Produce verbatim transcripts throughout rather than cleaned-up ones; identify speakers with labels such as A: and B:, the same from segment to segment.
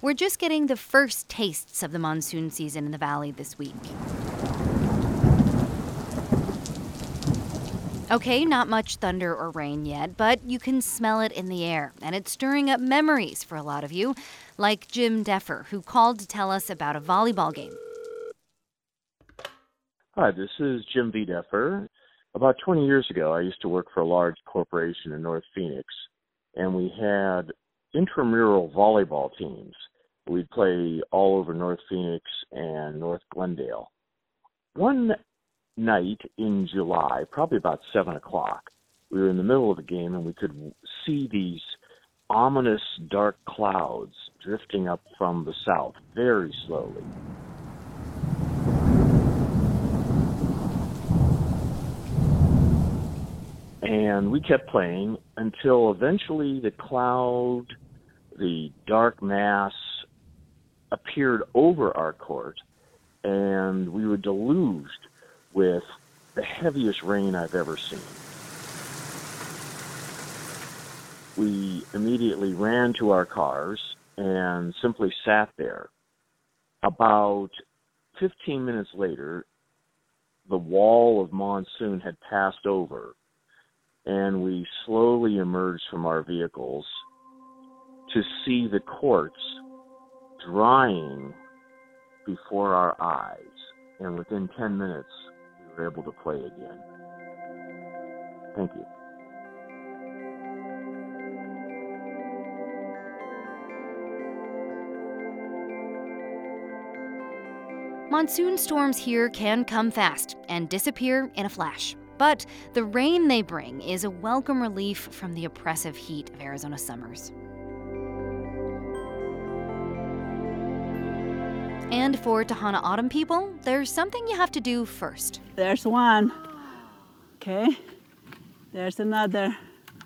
A: We're just getting the first tastes of the monsoon season in the valley this week. Okay, not much thunder or rain yet, but you can smell it in the air, and it's stirring up memories for a lot of you, like Jim Deffer, who called to tell us about a volleyball game.
B: Hi, this is Jim V. Deffer. About twenty years ago, I used to work for a large corporation in North Phoenix, and we had intramural volleyball teams. We'd play all over North Phoenix and North Glendale. One night in July, probably about seven o'clock, we were in the middle of the game, and we could see these ominous dark clouds drifting up from the south very slowly. And we kept playing until eventually the cloud, the dark mass, appeared over our court, and we were deluged with the heaviest rain I've ever seen. We immediately ran to our cars and simply sat there. About fifteen minutes later, the wall of monsoon had passed over, and we slowly emerged from our vehicles to see the courts drying before our eyes. And within ten minutes, we were able to play again. Thank you.
A: Monsoon storms here can come fast and disappear in a flash. But the rain they bring is a welcome relief from the oppressive heat of Arizona summers. And for Tohono O'odham people, there's something you have to do first.
C: There's one. Okay. There's another.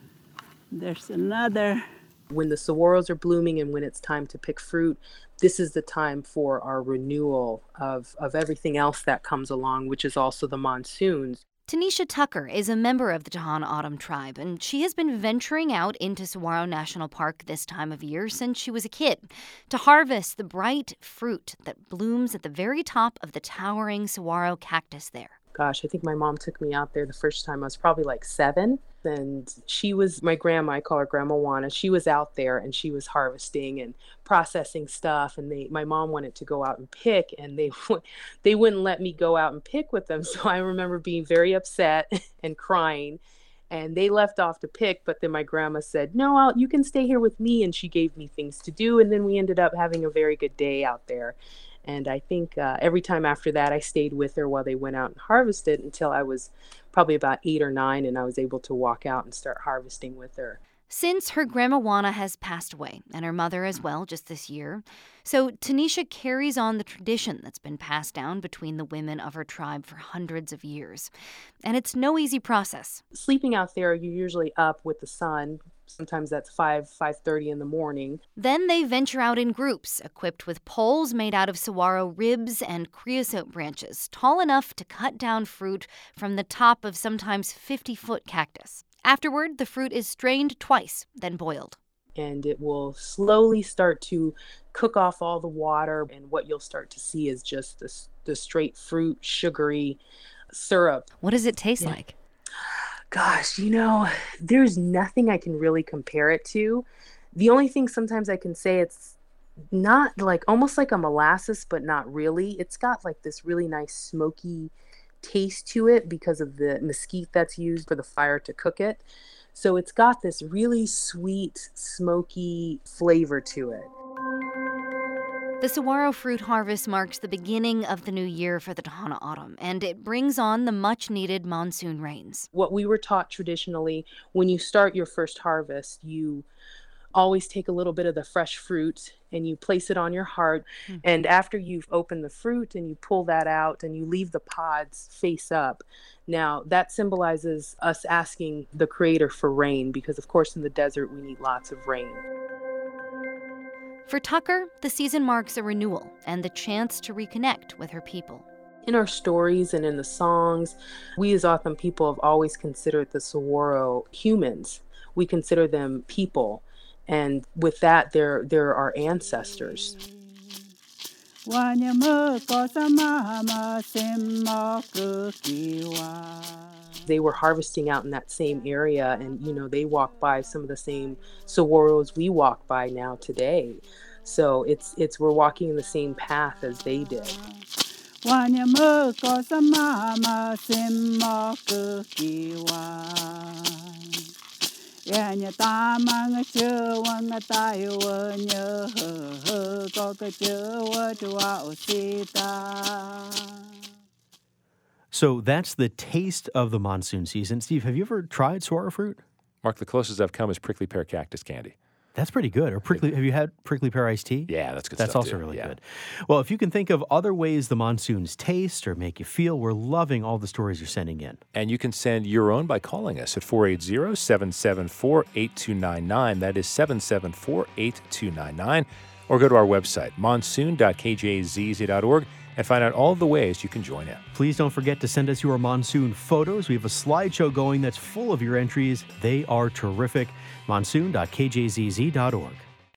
C: There's another.
D: When the saguaros are blooming and when it's time to pick fruit, this is the time for our renewal of, of everything else that comes along, which is also the monsoons.
A: Tanisha Tucker is a member of the Tohono O'odham tribe, and she has been venturing out into Saguaro National Park this time of year since she was a kid to harvest the bright fruit that blooms at the very top of the towering saguaro cactus there.
D: Gosh, I think my mom took me out there the first time I was probably like seven. And she was, my grandma, I call her Grandma Juana, she was out there and she was harvesting and processing stuff. And they, my mom wanted to go out and pick, and they, they wouldn't let me go out and pick with them. So I remember being very upset and crying. And they left off to pick, but then my grandma said, no, I'll, you can stay here with me. And she gave me things to do. And then we ended up having a very good day out there. And I think uh, every time after that, I stayed with her while they went out and harvested until I was probably about eight or nine, and I was able to walk out and start harvesting with her.
A: Since her Grandma Juana has passed away, and her mother as well just this year, so Tanisha carries on the tradition that's been passed down between the women of her tribe for hundreds of years. And it's no easy process.
D: Sleeping out there, you're usually up with the sun. Sometimes that's five, five thirty in the morning.
A: Then they venture out in groups, equipped with poles made out of saguaro ribs and creosote branches, tall enough to cut down fruit from the top of sometimes fifty-foot cactus. Afterward, the fruit is strained twice, then boiled.
D: And it will slowly start to cook off all the water, and what you'll start to see is just the, the straight fruit, sugary syrup.
A: What does it taste
D: Yeah.
A: like?
D: Gosh, you know, there's nothing I can really compare it to. The only thing sometimes I can say, it's not like, almost like a molasses, but not really. It's got like this really nice smoky taste to it because of the mesquite that's used for the fire to cook it. So it's got this really sweet, smoky flavor to it.
A: The saguaro fruit harvest marks the beginning of the new year for the Tohono O'odham, and it brings on the much-needed monsoon rains.
D: What we were taught traditionally, when you start your first harvest, you always take a little bit of the fresh fruit and you place it on your heart. Mm-hmm. And after you've opened the fruit and you pull that out and you leave the pods face up, now that symbolizes us asking the Creator for rain, because of course in the desert we need lots of rain.
A: For Tucker, the season marks a renewal and the chance to reconnect with her people.
D: In our stories and in the songs, we as O'odham people have always considered the saguaro humans. We consider them people. And with that, they're, they're our ancestors. They were harvesting out in that same area, and you know, they walk by some of the same saguaros we walk by now today. So it's it's we're walking in the same path as they did.
E: So that's the taste of the monsoon season. Steve, have you ever tried saguaro fruit?
F: Mark, the closest I've come is prickly pear cactus candy.
E: That's pretty good. Or prickly, have you had prickly pear iced tea?
F: Yeah, that's good
E: That's
F: stuff
E: also
F: too.
E: really
F: Yeah.
E: good. Well, if you can think of other ways the monsoons taste or make you feel, we're loving all the stories you're sending in.
F: And you can send your own by calling us at four eight zero, seven seven four, eight two nine nine. That is seven seven four, eight two nine nine. Or go to our website, monsoon dot k j z z dot org, and find out all the ways you can join in.
E: Please don't forget to send us your monsoon photos. We have a slideshow going that's full of your entries. They are terrific. monsoon dot k j z z dot org.